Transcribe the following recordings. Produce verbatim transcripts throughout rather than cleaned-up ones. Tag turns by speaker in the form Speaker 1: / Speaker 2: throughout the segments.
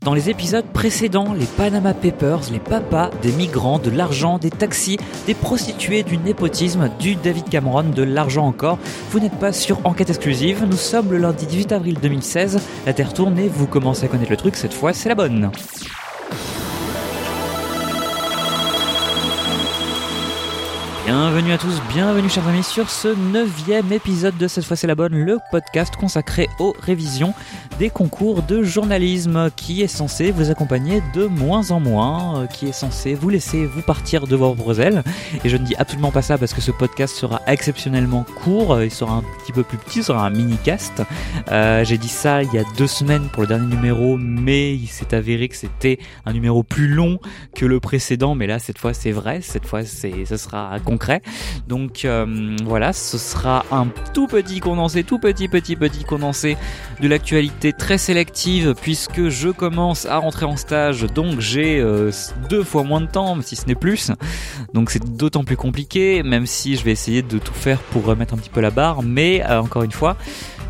Speaker 1: Dans les épisodes précédents, les Panama Papers, les papas, des migrants, de l'argent, des taxis, des prostituées, du népotisme, du David Cameron, de l'argent encore. Vous n'êtes pas sur Enquête exclusive, nous sommes le lundi dix-huit avril deux mille seize, la Terre tourne et vous commencez à connaître le truc, cette fois c'est la bonne. Bienvenue à tous, bienvenue chers amis sur ce neuvième épisode de Cette fois c'est la bonne, le podcast consacré aux révisions des concours de journalisme qui est censé vous accompagner de moins en moins, qui est censé vous laisser vous partir de vos propres ailes. Et je ne dis absolument pas ça parce que ce podcast sera exceptionnellement court, il sera un petit peu plus petit, il sera un mini-cast. Euh, j'ai dit ça il y a deux semaines pour le dernier numéro, mais il s'est avéré que c'était un numéro plus long que le précédent, mais là cette fois c'est vrai, cette fois c'est, ce sera concret. Donc euh, voilà, ce sera un tout petit condensé, tout petit petit petit condensé de l'actualité très sélective puisque je commence à rentrer en stage, donc j'ai euh, deux fois moins de temps, si ce n'est plus. Donc c'est d'autant plus compliqué, même si je vais essayer de tout faire pour remettre un petit peu la barre, mais euh, encore une fois,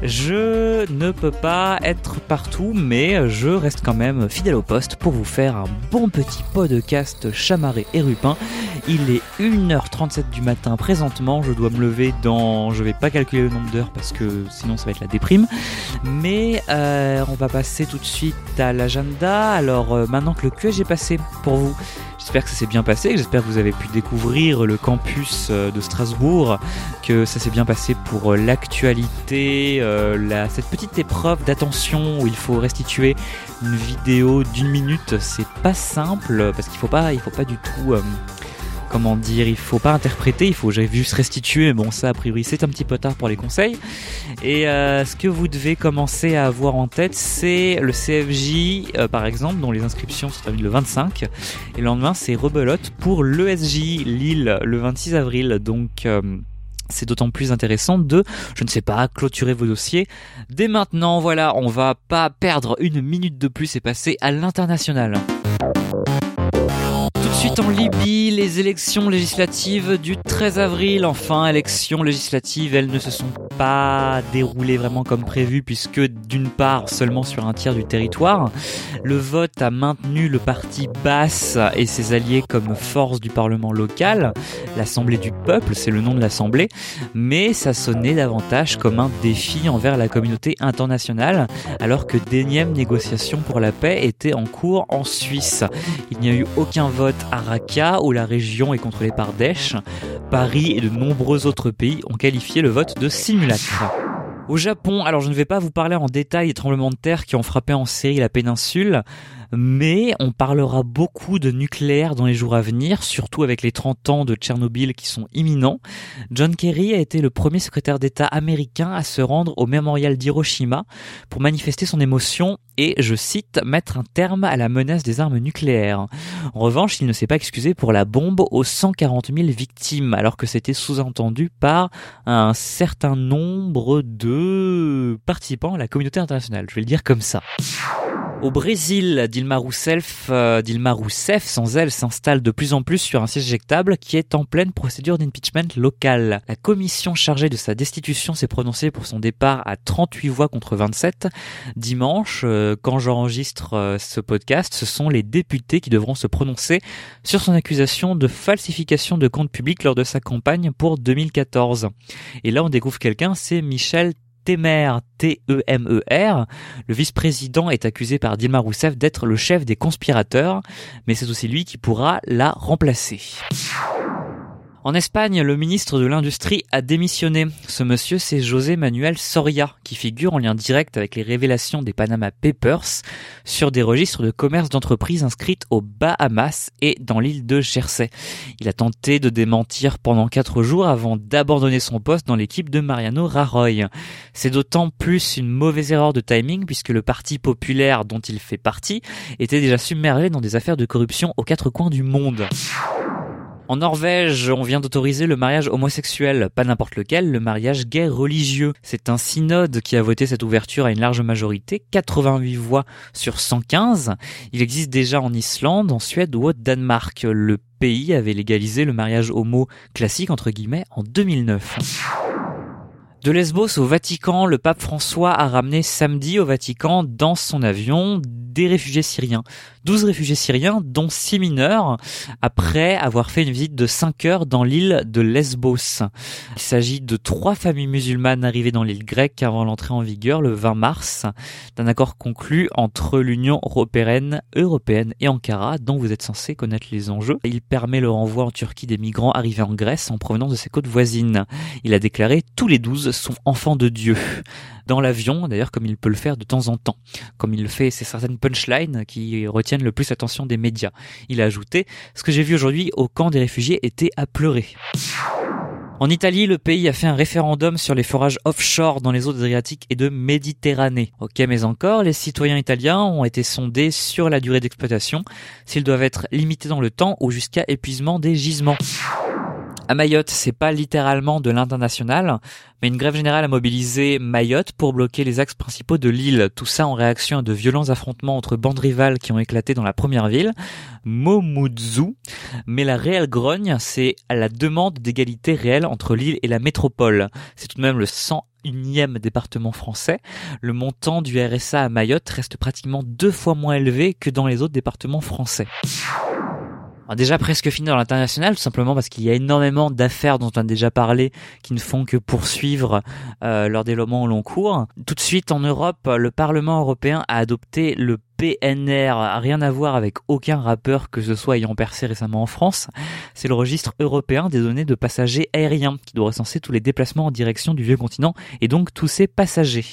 Speaker 1: je ne peux pas être partout, mais je reste quand même fidèle au poste pour vous faire un bon petit podcast chamarré et rupin. Il est une heure trente-sept du matin présentement, je dois me lever dans... Je vais pas calculer le nombre d'heures parce que sinon ça va être la déprime. Mais euh, on va passer tout de suite à l'agenda. Alors euh, maintenant que le Q S G est passé pour vous, j'espère que ça s'est bien passé, j'espère que vous avez pu découvrir le campus de Strasbourg, que ça s'est bien passé pour l'actualité, euh, la, cette petite épreuve d'attention où il faut restituer une vidéo d'une minute. C'est pas simple parce qu'il faut pas, il faut pas du tout... Euh, Comment dire, il faut pas interpréter, il faut juste restituer. Bon, ça a priori c'est un petit peu tard pour les conseils. Et euh, ce que vous devez commencer à avoir en tête, c'est le C F J euh, par exemple, dont les inscriptions se terminent le vingt-cinq. Et le lendemain c'est rebelote pour l'E S J Lille le vingt-six avril. Donc euh, c'est d'autant plus intéressant de, je ne sais pas, clôturer vos dossiers dès maintenant. Voilà, on va pas perdre une minute de plus et passer à l'international. Ensuite en Libye, les élections législatives du treize avril. Enfin, élections législatives, elles ne se sont pas déroulées vraiment comme prévu puisque d'une part seulement sur un tiers du territoire. Le vote a maintenu le parti Baas et ses alliés comme force du parlement local. L'Assemblée du peuple, c'est le nom de l'Assemblée, mais ça sonnait davantage comme un défi envers la communauté internationale alors que d'énièmes négociations pour la paix étaient en cours en Suisse. Il n'y a eu aucun vote à Raqqa, où la région est contrôlée par Daesh. Paris et de nombreux autres pays ont qualifié le vote de simulacre. Au Japon, alors je ne vais pas vous parler en détail des tremblements de terre qui ont frappé en série la péninsule, mais on parlera beaucoup de nucléaire dans les jours à venir, surtout avec les trente ans de Tchernobyl qui sont imminents. John Kerry a été le premier secrétaire d'État américain à se rendre au mémorial d'Hiroshima pour manifester son émotion et, je cite, mettre un terme à la menace des armes nucléaires. En revanche, il ne s'est pas excusé pour la bombe aux cent quarante mille victimes, alors que c'était sous-entendu par un certain nombre de participants à la communauté internationale. Je vais le dire comme ça. Au Brésil, Dilma Rousseff, euh, Dilma Rousseff, sans elle, s'installe de plus en plus sur un siège éjectable qui est en pleine procédure d'impeachment local. La commission chargée de sa destitution s'est prononcée pour son départ à trente-huit voix contre vingt-sept. Dimanche, euh, quand j'enregistre euh, ce podcast, ce sont les députés qui devront se prononcer sur son accusation de falsification de comptes publics lors de sa campagne pour deux mille quatorze. Et là, on découvre quelqu'un, c'est Michel Temer, T E M E R. Le vice-président est accusé par Dilma Rousseff d'être le chef des conspirateurs, mais c'est aussi lui qui pourra la remplacer. En Espagne, le ministre de l'Industrie a démissionné. Ce monsieur, c'est José Manuel Soria, qui figure en lien direct avec les révélations des Panama Papers sur des registres de commerce d'entreprises inscrites aux Bahamas et dans l'île de Jersey. Il a tenté de démentir pendant quatre jours avant d'abandonner son poste dans l'équipe de Mariano Rajoy. C'est d'autant plus une mauvaise erreur de timing puisque le Parti populaire dont il fait partie était déjà submergé dans des affaires de corruption aux quatre coins du monde. En Norvège, on vient d'autoriser le mariage homosexuel, pas n'importe lequel, le mariage gay religieux. C'est un synode qui a voté cette ouverture à une large majorité, quatre-vingt-huit voix sur cent quinze. Il existe déjà en Islande, en Suède ou au Danemark. Le pays avait légalisé le mariage homo classique, entre guillemets, en deux mille neuf. De Lesbos au Vatican, le pape François a ramené samedi au Vatican dans son avion des réfugiés syriens. douze réfugiés syriens, dont six mineurs, après avoir fait une visite de cinq heures dans l'île de Lesbos. Il s'agit de trois familles musulmanes arrivées dans l'île grecque avant l'entrée en vigueur le vingt mars d'un accord conclu entre l'Union européenne, européenne et Ankara, dont vous êtes censé connaître les enjeux. Il permet le renvoi en Turquie des migrants arrivés en Grèce en provenance de ses côtes voisines. Il a déclaré « Tous les douze sont enfants de Dieu ». Dans l'avion, d'ailleurs, comme il peut le faire de temps en temps. Comme il le fait, c'est certaines punchlines qui retiennent le plus l'attention des médias. Il a ajouté « Ce que j'ai vu aujourd'hui au camp des réfugiés était à pleurer ». En Italie, le pays a fait un référendum sur les forages offshore dans les eaux adriatiques et de Méditerranée. Ok, mais encore, les citoyens italiens ont été sondés sur la durée d'exploitation, s'ils doivent être limités dans le temps ou jusqu'à épuisement des gisements. À Mayotte, c'est pas littéralement de l'international, mais une grève générale a mobilisé Mayotte pour bloquer les axes principaux de l'île. Tout ça en réaction à de violents affrontements entre bandes rivales qui ont éclaté dans la première ville, Mamoudzou. Mais la réelle grogne, c'est à la demande d'égalité réelle entre l'île et la métropole. C'est tout de même le cent unième département français. Le montant du R S A à Mayotte reste pratiquement deux fois moins élevé que dans les autres départements français. Alors déjà presque fini dans l'international, tout simplement parce qu'il y a énormément d'affaires dont on a déjà parlé qui ne font que poursuivre euh, leur développement au long cours. Tout de suite en Europe, le Parlement européen a adopté le P N R, rien à voir avec aucun rappeur que ce soit ayant percé récemment en France. C'est le registre européen des données de passagers aériens qui doit recenser tous les déplacements en direction du vieux continent et donc tous ses passagers.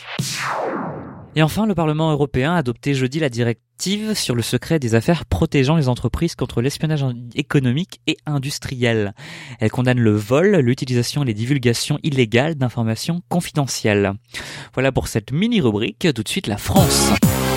Speaker 1: Et enfin, le Parlement européen a adopté jeudi la directive sur le secret des affaires protégeant les entreprises contre l'espionnage économique et industriel. Elle condamne le vol, l'utilisation et les divulgations illégales d'informations confidentielles. Voilà pour cette mini-rubrique. Tout de suite, la France.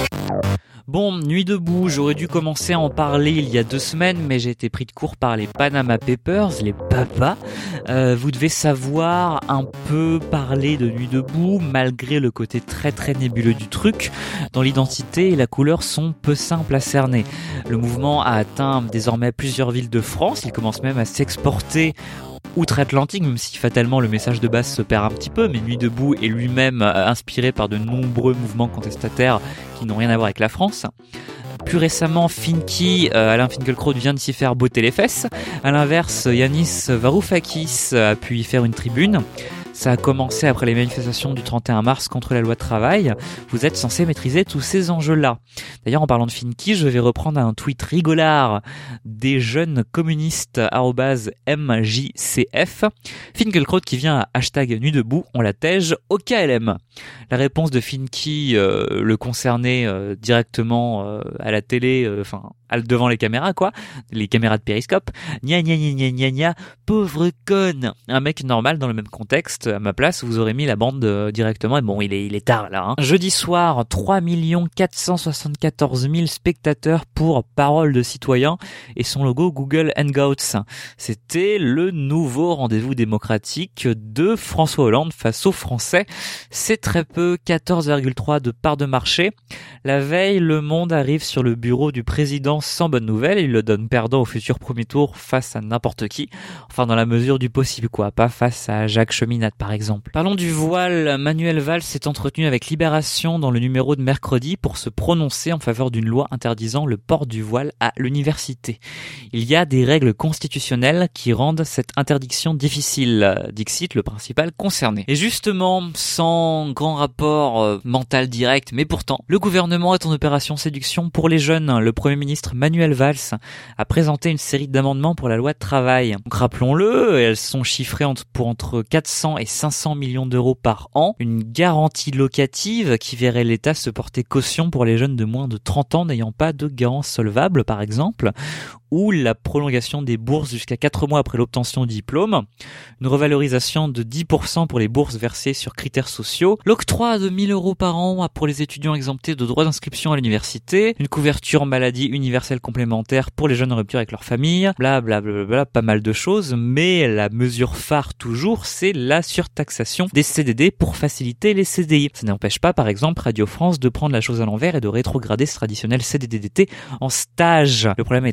Speaker 1: Bon, Nuit debout, j'aurais dû commencer à en parler il y a deux semaines, mais j'ai été pris de court par les Panama Papers, les papas. Euh, vous devez savoir un peu parler de Nuit debout, malgré le côté très très nébuleux du truc, dont l'identité et la couleur sont peu simples à cerner. Le mouvement a atteint désormais plusieurs villes de France, il commence même à s'exporter outre-Atlantique, même si fatalement le message de base se perd un petit peu, mais Nuit debout est lui-même inspiré par de nombreux mouvements contestataires qui n'ont rien à voir avec la France. Plus récemment, Finky, euh, Alain Finkielkraut vient de s'y faire botter les fesses. À l'inverse, Yanis Varoufakis a pu y faire une tribune. Ça a commencé après les manifestations du trente et un mars contre la loi de travail. Vous êtes censé maîtriser tous ces enjeux-là. D'ailleurs, en parlant de Finky, je vais reprendre un tweet rigolard des jeunes communistes arobase M J C F. Finkielkraut qui vient à hashtag Nuit debout, on la tège au K L M. La réponse de Finky euh, le concernait euh, directement euh, à la télé, enfin euh, devant les caméras quoi, les caméras de périscope. Gna gna gna gna gna gna, pauvre conne. Un mec normal dans le même contexte, à ma place, vous aurez mis la bande euh, directement. Et bon, il est il est tard là. Hein. Jeudi soir, trois millions quatre cent soixante-quatorze mille spectateurs pour Parole de citoyen et son logo Google Hangouts. C'était le nouveau rendez-vous démocratique de François Hollande face aux Français. C'est très peu, quatorze virgule trois de part de marché. La veille, Le Monde arrive sur le bureau du président sans bonne nouvelle. Il le donne perdant au futur premier tour face à n'importe qui. Enfin, dans la mesure du possible, quoi. Pas face à Jacques Cheminade, par exemple. Parlons du voile. Manuel Valls s'est entretenu avec Libération dans le numéro de mercredi pour se prononcer en faveur d'une loi interdisant le port du voile à l'université. Il y a des règles constitutionnelles qui rendent cette interdiction difficile, dixit le principal concerné. Et justement, sans grand rapport euh, mental direct, mais pourtant, le gouvernement est en opération séduction pour les jeunes. Le Premier ministre Manuel Valls a présenté une série d'amendements pour la loi de travail. Donc rappelons-le, elles sont chiffrées entre, pour entre quatre cents et cinq cents millions d'euros par an. Une garantie locative qui verrait l'État se porter caution pour les jeunes de moins de trente ans n'ayant pas de garant solvable, par exemple, ou la prolongation des bourses jusqu'à quatre mois après l'obtention du diplôme, une revalorisation de dix pour cent pour les bourses versées sur critères sociaux, l'octroi de mille euros par an pour les étudiants exemptés de droits d'inscription à l'université, une couverture maladie universelle complémentaire pour les jeunes en rupture avec leur famille, blablabla, bla bla bla, pas mal de choses, mais la mesure phare toujours, c'est la surtaxation des C D D pour faciliter les C D I. Ça n'empêche pas, par exemple, Radio France de prendre la chose à l'envers et de rétrograder ce traditionnel C D D d'été en stage. Le problème étant que ces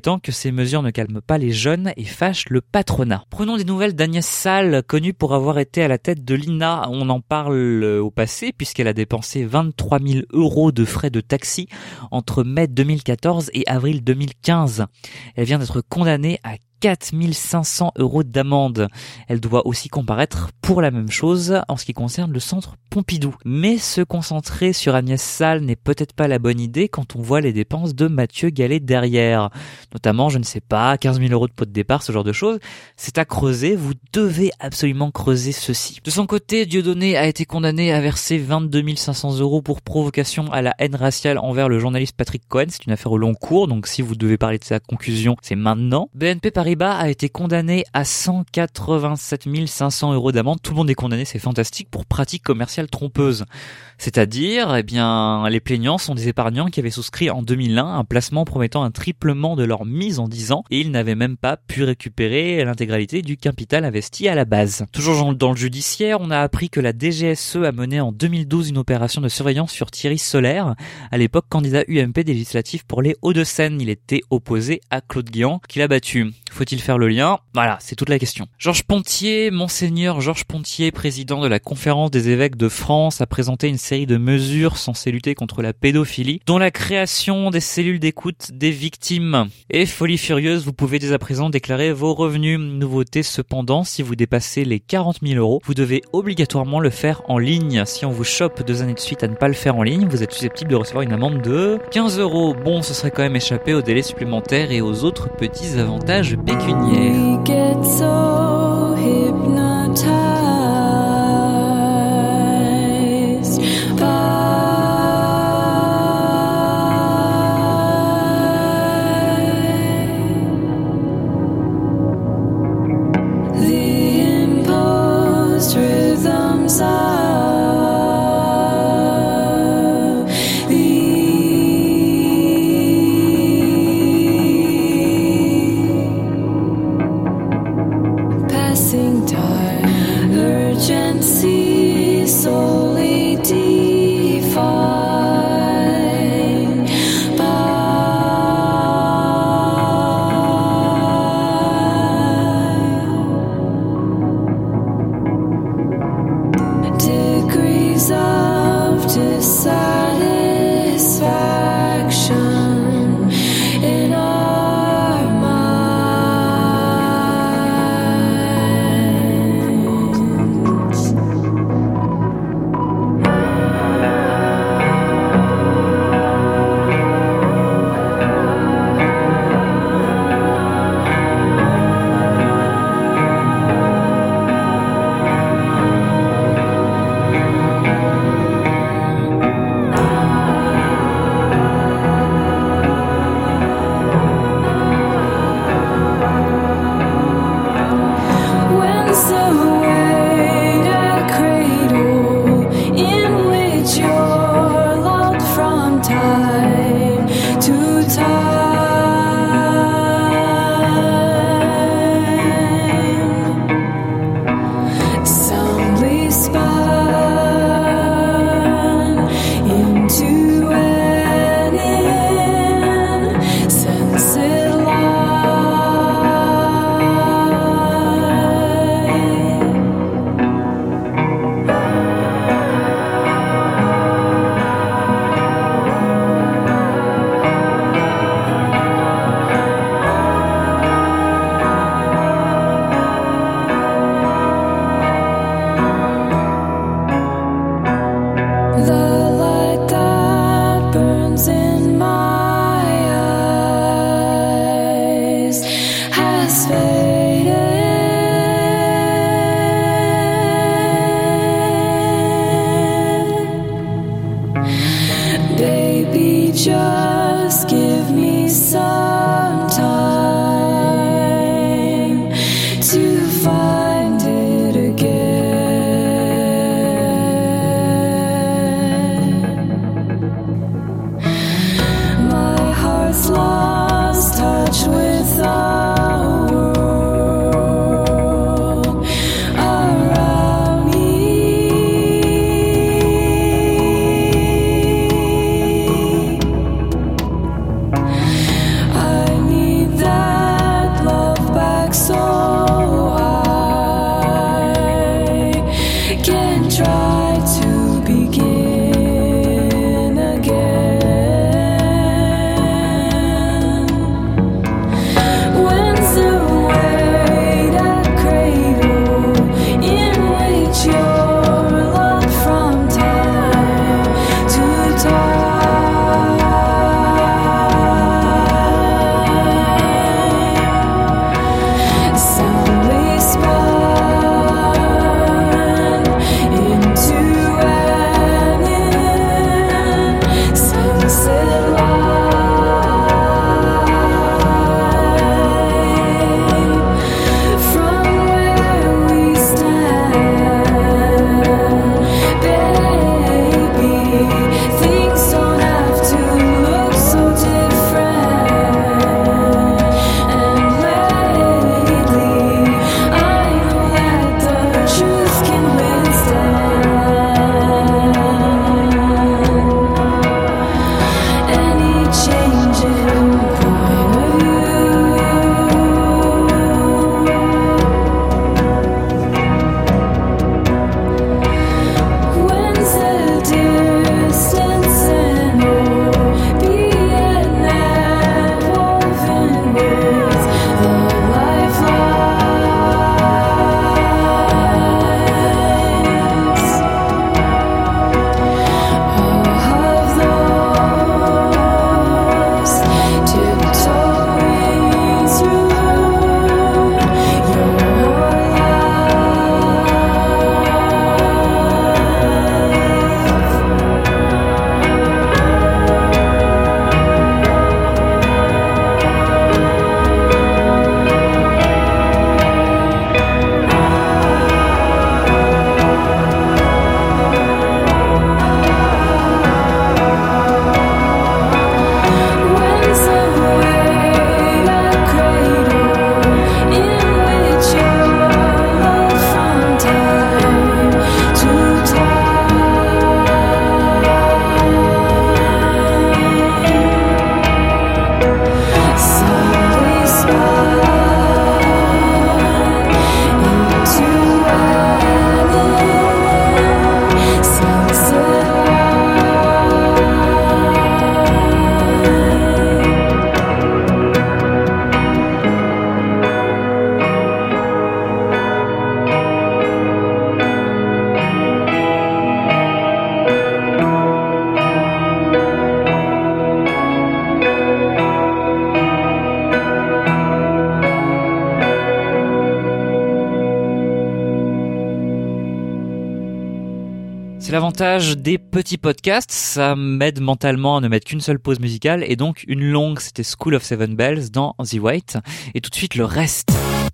Speaker 1: ces mesures ne calment pas les jeunes et fâchent le patronat. Prenons des nouvelles d'Agnès Salle, connue pour avoir été à la tête de l'I N A. On en parle au passé puisqu'elle a dépensé vingt-trois mille euros de frais de taxi entre mai deux mille quatorze et avril deux mille quinze. Elle vient d'être condamnée à quatre mille cinq cents euros d'amende. Elle doit aussi comparaître pour la même chose en ce qui concerne le centre Pompidou. Mais se concentrer sur Agnès Salle n'est peut-être pas la bonne idée quand on voit les dépenses de Mathieu Gallet derrière. Notamment, je ne sais pas, quinze mille euros de pot de départ, ce genre de choses. C'est à creuser, vous devez absolument creuser ceci. De son côté, Dieudonné a été condamné à verser vingt-deux mille cinq cents euros pour provocation à la haine raciale envers le journaliste Patrick Cohen. C'est une affaire au long cours, donc si vous devez parler de sa conclusion, c'est maintenant. B N P Paribas a été condamné à cent quatre-vingt-sept mille cinq cents euros d'amende. Tout le monde est condamné, c'est fantastique, pour pratique commerciale trompeuse. C'est-à-dire, eh bien, les plaignants sont des épargnants qui avaient souscrit en deux mille un un placement promettant un triplement de leur mise en dix ans et ils n'avaient même pas pu récupérer l'intégralité du capital investi à la base. Toujours dans le judiciaire, on a appris que la D G S E a mené en deux mille douze une opération de surveillance sur Thierry Solaire, à l'époque candidat U M P des législatives pour les Hauts-de-Seine. Il était opposé à Claude Guéant, qui l'a battu. Faut-il faire le lien ? Voilà, c'est toute la question. Georges Pontier, Monseigneur Georges Pontier, président de la Conférence des évêques de France, a présenté une série de mesures censées lutter contre la pédophilie, dont la création des cellules d'écoute des victimes. Et folie furieuse, vous pouvez dès à présent déclarer vos revenus. Nouveauté cependant, si vous dépassez les quarante mille euros, vous devez obligatoirement le faire en ligne. Si on vous chope deux années de suite à ne pas le faire en ligne, vous êtes susceptible de recevoir une amende de quinze euros. Bon, ce serait quand même échappé aux délais supplémentaires et aux autres petits avantages pécuniaires.
Speaker 2: We get so hypnotized by the imposed rhythms of urgency solely defined by degrees of dissatisfaction in our minds. When's the way a cradle in which you're lulled from time to time, soundly spun into an insensate lie. The light that burns in my eyes has faded. Baby, just give me some time to find it again. My heart's lost touch with the world around me. I
Speaker 1: C'est l'avantage des petits podcasts, ça m'aide mentalement à ne mettre qu'une seule pause musicale, et donc une longue, c'était School of Seven Bells dans The White, et tout de suite le reste.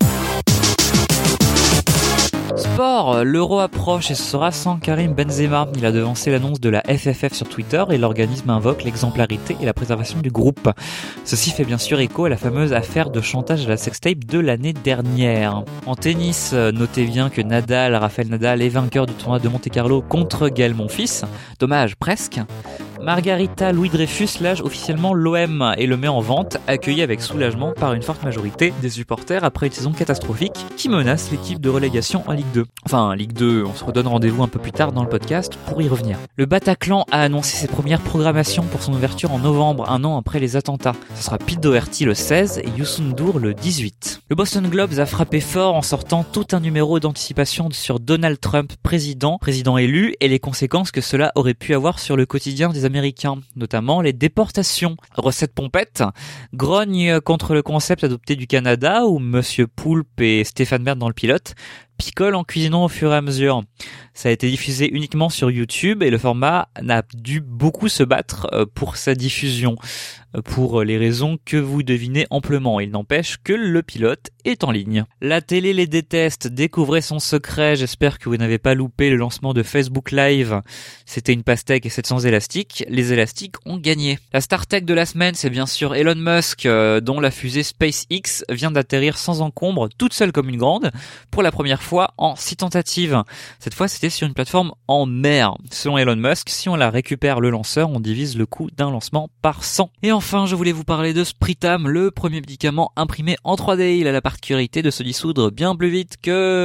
Speaker 1: Sport, l'Euro approche et ce sera sans Karim Benzema. Il a devancé l'annonce de la F F F sur Twitter et l'organisme invoque l'exemplarité et la préservation du groupe. Ceci fait bien sûr écho à la fameuse affaire de chantage à la sextape de l'année dernière. En tennis, notez bien que Nadal, Rafael Nadal est vainqueur du tournoi de Monte-Carlo contre Gaël Monfils. Dommage, presque. Margarita Louis-Dreyfus lâche officiellement l'O M et le met en vente, accueilli avec soulagement par une forte majorité des supporters après une saison catastrophique qui menace l'équipe de relégation en Ligue deux. Enfin, Ligue deux, on se redonne rendez-vous un peu plus tard dans le podcast pour y revenir. Le Bataclan a annoncé ses premières programmations pour son ouverture en novembre, un an après les attentats. Ce sera Pete Doherty le seize et Youssou N'Dour le dix-huit. Le Boston Globe a frappé fort en sortant tout un numéro d'anticipation sur Donald Trump président, président élu, et les conséquences que cela aurait pu avoir sur le quotidien des Américains, notamment les déportations. Recette pompette, grogne contre le concept adopté du Canada où Monsieur Poulpe et Stéphane Bern dans le pilote picole en cuisinant au fur et à mesure. Ça a été diffusé uniquement sur YouTube et le format n'a dû beaucoup se battre pour sa diffusion, pour les raisons que vous devinez amplement. Il n'empêche que le pilote est en ligne. La télé les déteste, découvrez son secret, j'espère que vous n'avez pas loupé le lancement de Facebook Live. C'était une pastèque et sept cents élastiques, les élastiques ont gagné. La star tech de la semaine, c'est bien sûr Elon Musk, euh, dont la fusée SpaceX vient d'atterrir sans encombre, toute seule comme une grande, pour la première fois en six tentatives. Cette fois, c'était sur une plateforme en mer. Selon Elon Musk, si on la récupère le lanceur, on divise le coût d'un lancement par cent. Et enfin, je voulais vous parler de Spritam, le premier médicament imprimé en trois D. Il a la particularité de se dissoudre bien plus vite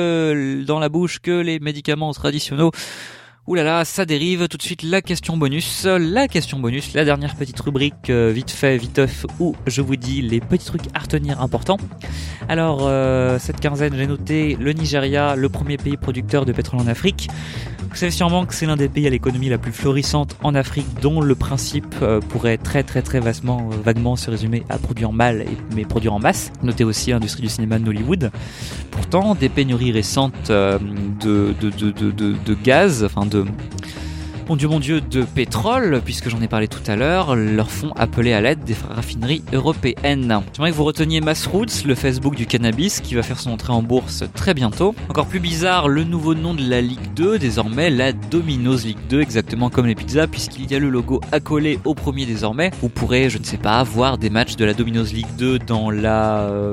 Speaker 1: que dans la bouche que les médicaments traditionnels. Ouh là là, ça dérive. Tout de suite la question bonus. La question bonus, la dernière petite rubrique euh, vite fait, viteuf, où je vous dis les petits trucs à retenir importants. Alors, euh, cette quinzaine, j'ai noté le Nigeria, le premier pays producteur de pétrole en Afrique. Vous savez sûrement que c'est l'un des pays à l'économie la plus florissante en Afrique, dont le principe euh, pourrait très très très vastement, euh, vaguement se résumer à produire mal, et, mais produire en masse. Notez aussi l'industrie du cinéma de Nollywood. Pourtant, des pénuries récentes euh, de, de, de, de, de, de gaz, enfin de... Mon Dieu, mon Dieu, de pétrole, puisque j'en ai parlé tout à l'heure, leur font appeler à l'aide des raffineries européennes. J'aimerais que vous reteniez Massroots, le Facebook du cannabis, qui va faire son entrée en bourse très bientôt. Encore plus bizarre, le nouveau nom de la Ligue deux, désormais la Domino's Ligue deux, exactement comme les pizzas, puisqu'il y a le logo accolé au premier désormais. Vous pourrez, je ne sais pas, voir des matchs de la Domino's Ligue deux dans la... Euh,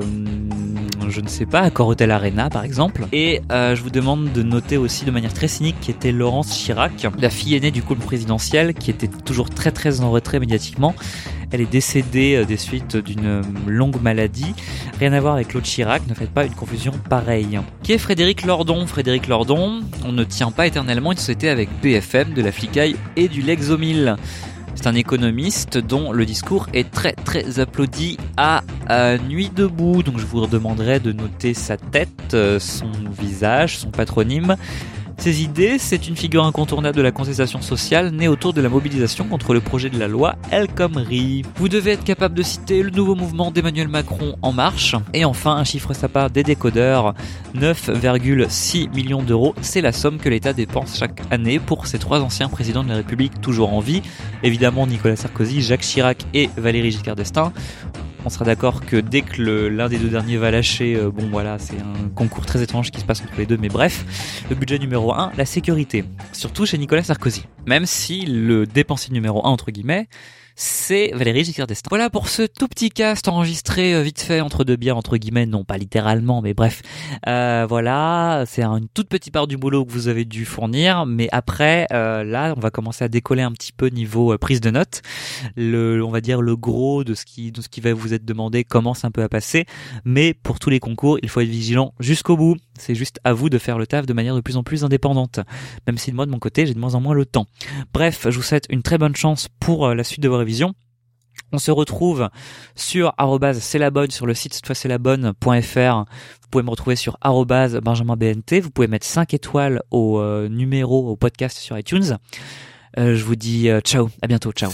Speaker 1: je ne sais pas, à Corotel Arena par exemple. Et euh, je vous demande de noter aussi de manière très cynique qui était Laurence Chirac, la fille aînée du couple présidentiel, qui était toujours très très en retrait médiatiquement. Elle est décédée des suites d'une longue maladie. Rien à voir avec Claude Chirac, ne faites pas une confusion pareille. Qui est Frédéric Lordon ? Frédéric Lordon, on ne tient pas éternellement une société avec B F M, de la Flicaille et du Lexomil. C'est un économiste dont le discours est très très applaudi à, à nuit debout. Donc je vous demanderai de noter sa tête, son visage, son patronyme. Ses idées, c'est une figure incontournable de la contestation sociale née autour de la mobilisation contre le projet de la loi El Khomri. Vous devez être capable de citer le nouveau mouvement d'Emmanuel Macron En Marche. Et enfin, un chiffre sapin des décodeurs, neuf virgule six millions d'euros, c'est la somme que l'État dépense chaque année pour ces trois anciens présidents de la République toujours en vie. Évidemment, Nicolas Sarkozy, Jacques Chirac et Valéry Giscard d'Estaing. On sera d'accord que dès que le, l'un des deux derniers va lâcher, euh, bon voilà, c'est un concours très étrange qui se passe entre les deux, mais bref, le budget numéro un, la sécurité. Surtout chez Nicolas Sarkozy. Même si le dépensier numéro un, entre guillemets, c'est Valéry Giscard d'Estaing. Voilà pour ce tout petit cast enregistré euh, vite fait entre deux bières, entre guillemets, non pas littéralement, mais bref. Euh, voilà, c'est une toute petite part du boulot que vous avez dû fournir, mais après, euh, là, on va commencer à décoller un petit peu niveau euh, prise de notes. Le, on va dire le gros de ce qui, de ce qui va vous être demandé commence un peu à passer, mais pour tous les concours, il faut être vigilant jusqu'au bout. C'est juste à vous de faire le taf de manière de plus en plus indépendante. Même si moi, de mon côté, j'ai de moins en moins le temps. Bref, je vous souhaite une très bonne chance pour euh, la suite de vos révisions. On se retrouve sur arobase c'est la bonne sur le site cette fois c'est la bonne point f r. Vous pouvez me retrouver sur arobase benjamin b n t. Vous pouvez mettre cinq étoiles au euh, numéro, au podcast sur iTunes. Euh, je vous dis euh, ciao, à bientôt, ciao.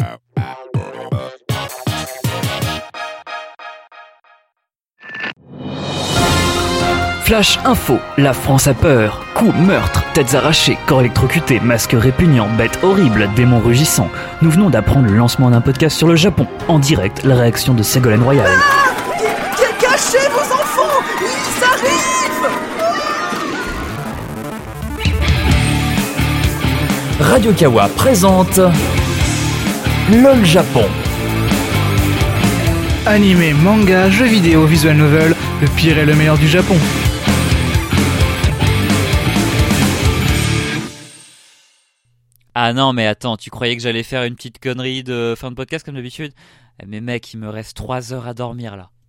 Speaker 3: Flash Info, la France a peur. Coup, meurtre, Têtes arrachées, corps électrocutés, masques répugnants, bêtes horribles, démons rugissants. Nous venons d'apprendre le lancement d'un podcast sur le Japon. En direct, la réaction de Ségolène Royal.
Speaker 4: Ah, cachez vos enfants, ils arrivent.
Speaker 3: Radio Kawa présente LOL Japon.
Speaker 5: Animé, manga, jeux vidéo, visual novel, le pire et le meilleur du Japon.
Speaker 1: Ah non, mais attends, tu croyais que j'allais faire une petite connerie de fin de podcast comme d'habitude ? Mais mec, il me reste trois heures à dormir là.